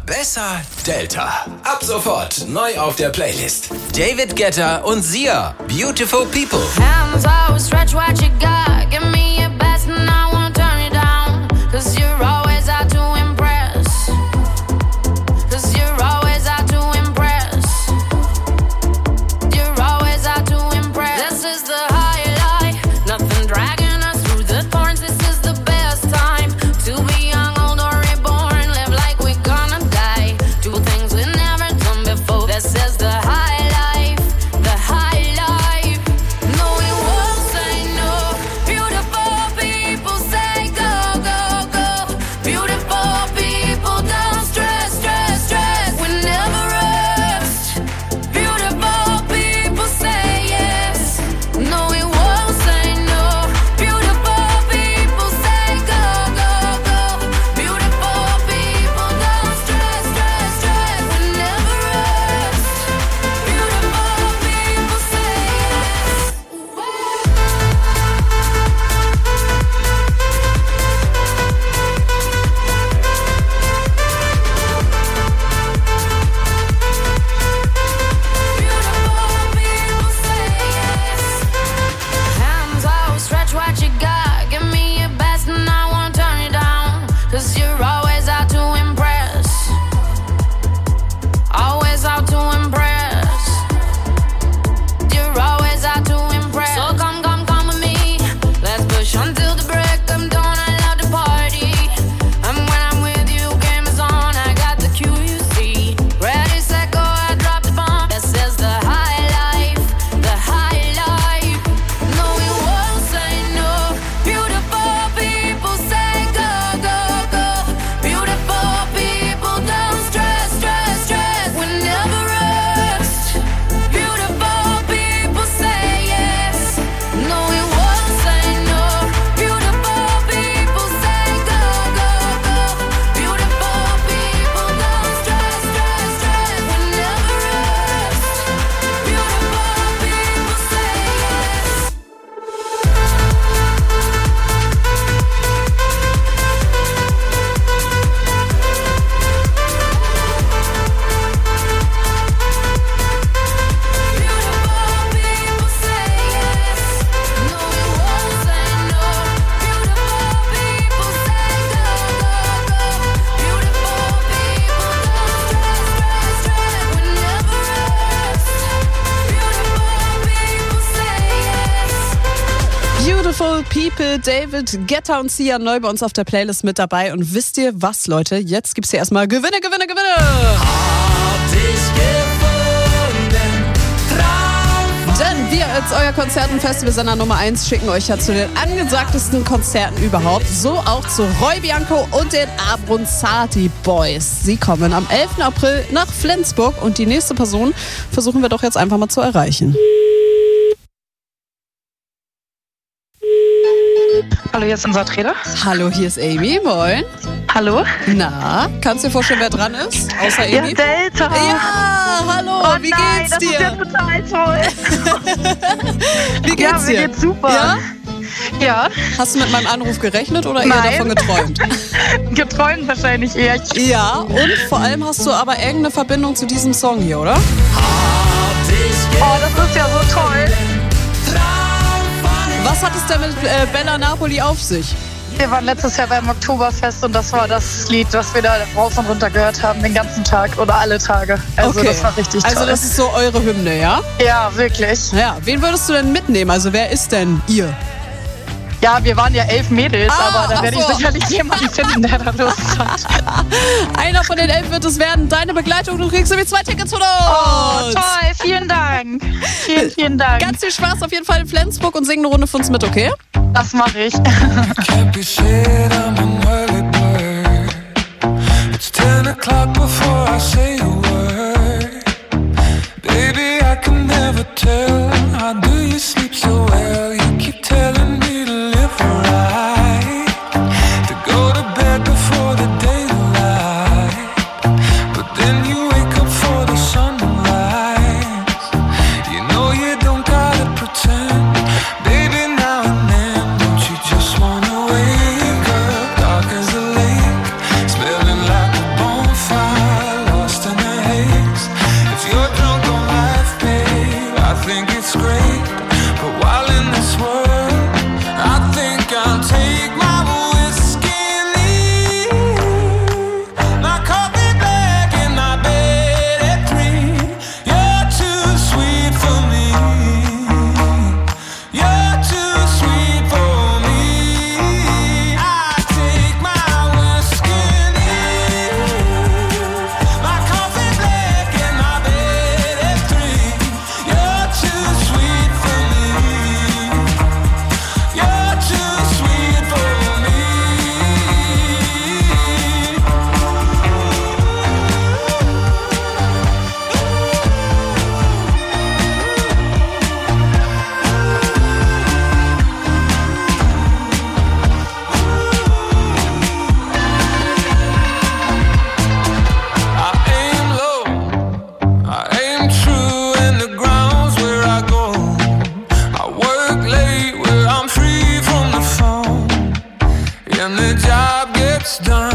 besser Delta. Ab sofort neu auf der Playlist. David Guetta und Sia. Beautiful People. Hands out, stretch what you got. Give me your best and I won't turn it down. Cause you're always out to impress. Cause you're always out to impress. You're always out to impress. This is the highlight. Nothing dragging us through the thorns. This is the best time to be young, old or reborn. Live like we're gonna die. Do things we've never done before. This is the high life. The high life. No, we won't say no. Beautiful people say go, go, go. Beautiful people don't stress, stress, stress. We never rest. Beautiful people say yes. No, we won't say no. Beautiful people say go, go, go. Beautiful people don't stress, stress, stress. We never rest. Beautiful people say yes. Hands out, stretch what you got. Give me your best and I won't turn it down. Cause you're always out to impress. Always out to impress. You're always out to impress. So come, come, come with me. Let's push until the break of dawn. I love to party. And when I'm with you, game is on. I got the Q, you see. Ready, set, go, I drop the bomb. This is the high life. The high life. No, we won't say no. Beautiful people say go, go, go. Beautiful people don't stress, stress, stress. We never rest. Beautiful people say yes. No, we won't say no. Beautiful people say go, go, go. Beautiful people don't stress, stress, stress. We never rest. Beautiful people say yes. Beautiful People, David Guetta und Sia neu bei uns auf der Playlist mit dabei. Und wisst ihr was, Leute? Jetzt gibt's hier erstmal Gewinne, Gewinne, Gewinne! Denn wir als euer Konzert- und Festivalsender Nummer eins schicken euch ja zu den angesagtesten Konzerten überhaupt. So auch zu Roy Bianco und den Abronzati Boys. Sie kommen am elften April nach Flensburg und die nächste Person versuchen wir doch jetzt einfach mal zu erreichen. Hallo, hier ist unser Trainer. Hallo, hier ist Amy. Moin. Hallo. Na, kannst du dir vorstellen, wer dran ist? Außer Amy? Ja, Delta. Ja, hallo, oh, wie nein, geht's dir? Das ist ja total toll. Wie geht's ja, dir? Mir geht's super. Ja? Ja. Hast du mit meinem Anruf gerechnet oder eher Nein. davon geträumt? Geträumt wahrscheinlich eher. Ja, und vor allem hast du aber irgendeine Verbindung zu diesem Song hier, oder? Oh, das ist ja so toll. Was hat es denn mit äh, Bella Napoli auf sich? Wir waren letztes Jahr beim Oktoberfest und das war das Lied, was wir da rauf und runter gehört haben, den ganzen Tag oder alle Tage. Also okay. Das war richtig toll. Also das ist so eure Hymne, ja? Ja, wirklich. Ja, wen würdest du denn mitnehmen? Also wer ist denn ihr? Ja, wir waren ja elf Mädels, ah, aber da werde so. ich sicherlich jemanden finden, der da Lust hat. Einer von den elf wird es werden. Deine Begleitung, du kriegst nämlich zwei Tickets von uns. Oh, toll, vielen Dank. Vielen, vielen Dank. Ganz viel Spaß auf jeden Fall in Flensburg und sing eine Runde für uns mit, okay? Das mache ich. It's ten o'clock before I say a word. Baby, I can never tell. How do you sleep so well? You keep telling me to live right, to go to bed before the daylight. But then you wake up for the sunrise. You know you don't gotta pretend. Baby, now and then, don't you just wanna wake up dark as a lake, smelling like a bonfire? it's done.